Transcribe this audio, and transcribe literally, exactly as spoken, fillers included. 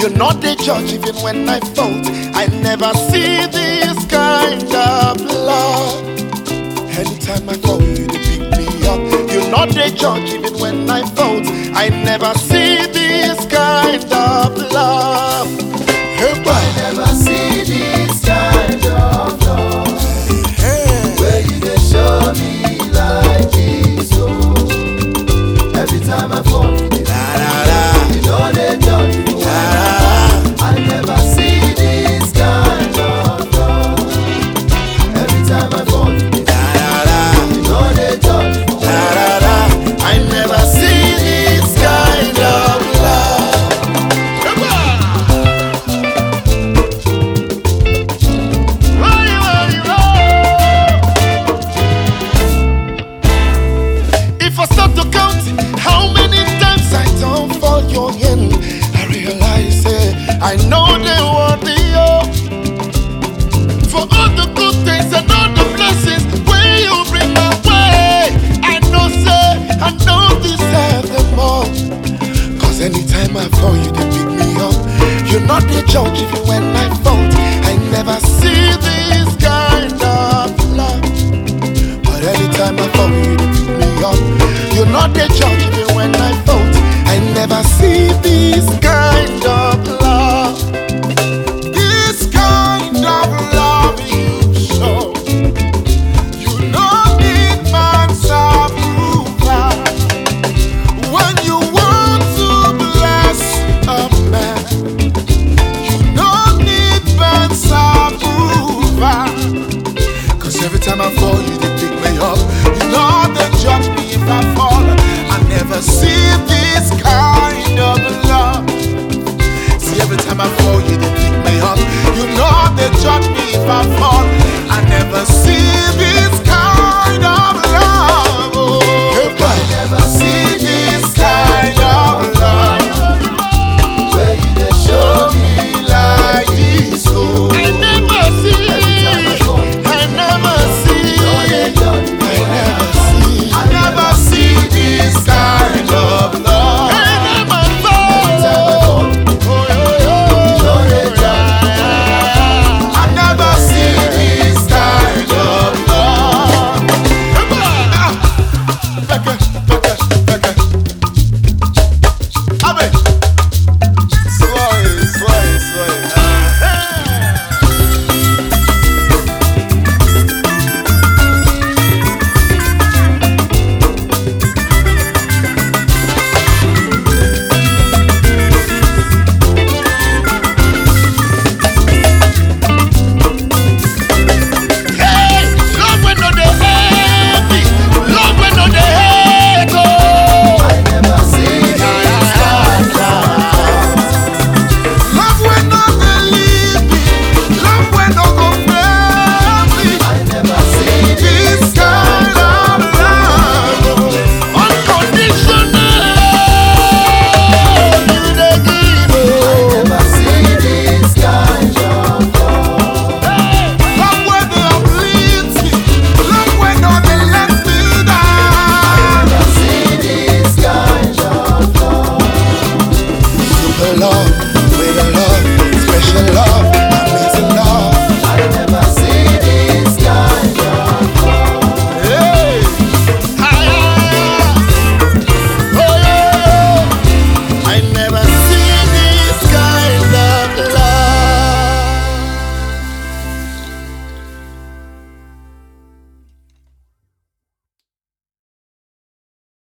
You're not the judge even when I fault. I never see this kind of love. Anytime I fall, you to pick me up. You're not the judge even when I fault. I never see this kind of love. Hey, I never see this kind of love. hey. Where you dey show me like this, oh. Every time I fall, you dey you know they judge me when I fall. I never see this kind of love. Every time I fall, you dey you know they judge me when I fall. I never see this kind of love. Come on. If I start to count how many times I don't fall your hand, I realize eh, I know they want the oh. For all the good things and all the blessings when you bring my way, I know say I don't deserve them all. Cause anytime I fall, you they pick me up. You're not the judge even when I fault. I never see this kind of love. But anytime I fall, you they pick me up. You're not the judge even when I fault. I never see this kind of love. This kind of love you show. You don't need man's approval. When you want to bless a man, you don't need man's approval. Cause every time I fall, you they pick me up. You know they judge me if I fall. I never see this kind of love. See, every time I fall, you they pick me up. You know they judge me if I fall.